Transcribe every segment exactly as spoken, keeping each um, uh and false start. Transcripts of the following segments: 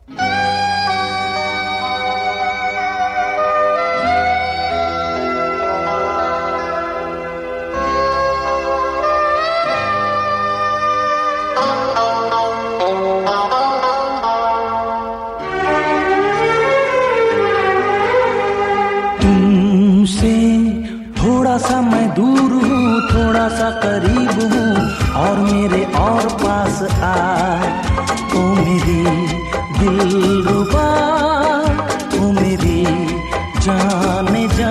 तुमसे थोड़ा सा मैं दूर हूँ, थोड़ा सा करीब हूँ, और मेरे और पास आ ओ मेरी दिलरुबा, ओ मेरी जाने जा।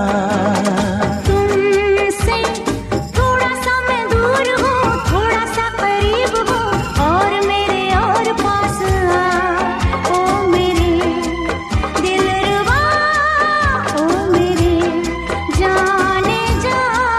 तुमसे थोड़ा सा मैं दूर हूँ, थोड़ा सा करीब हूँ, और मेरे और पास आ ओ मेरी दिलरुबा, ओ मेरी जाने जा।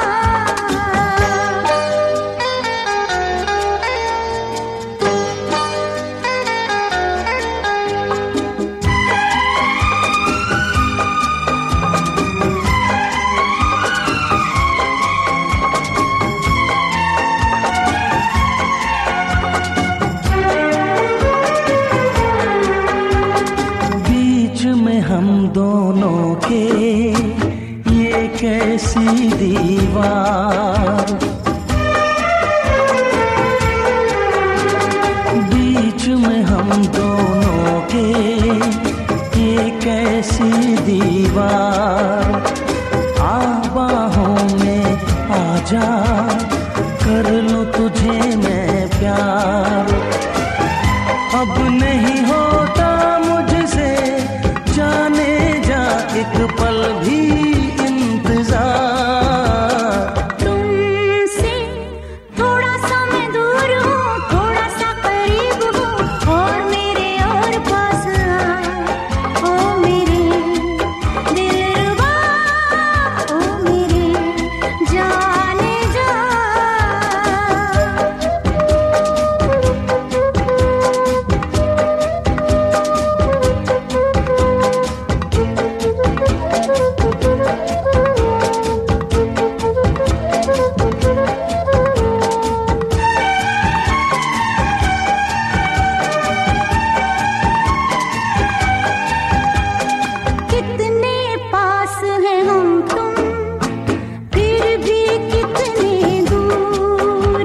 बीच में हम दोनों के ये कैसी दीवार, बीच में हम दोनों के ये कैसी दीवार। आ बाहों में आ जा, कर लूं तुझे मैं प्यार। अब नहीं होता मुझसे जाने जा एक पल भी इंतजार। तुमसे थोड़ा सा मैं दूर हूँ, थोड़ा सा करीब हूँ, और मेरे और पास आ ओ मेरी दिलरुबा, ओ मेरी जाने जा। कितने पास हैं हम तुम, फिर भी कितने दूर।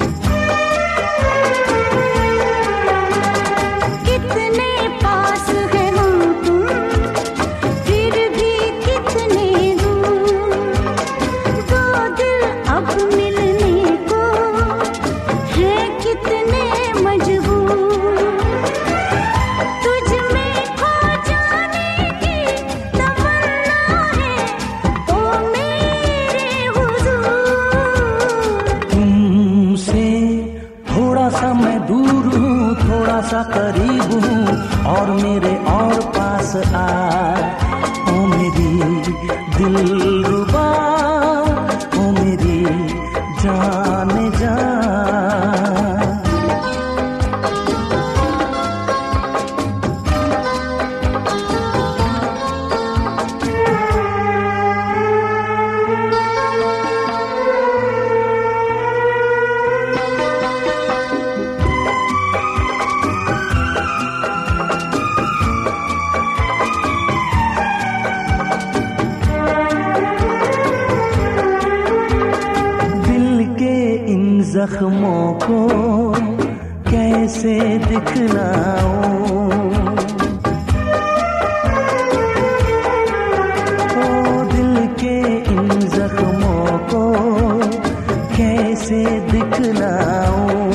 कितने पास हैं हम तुम, फिर भी कितने दूर। दो दिल अब मिलने को हैं कितने मजबूर। तुझ में खो जाने की तमन्ना है ओ मेरे हुजूर। तुमसे थोड़ा सा मैं दूर हूँ, थोड़ा सा करीब हूँ, और मेरे और पास आ ओ मेरी दिलरुबा, ओ मेरी जाने जा। दिल के इन जख्मों को कैसे दिखलाऊं, ओ दिल के इन जख्मों को कैसे दिखलाऊं।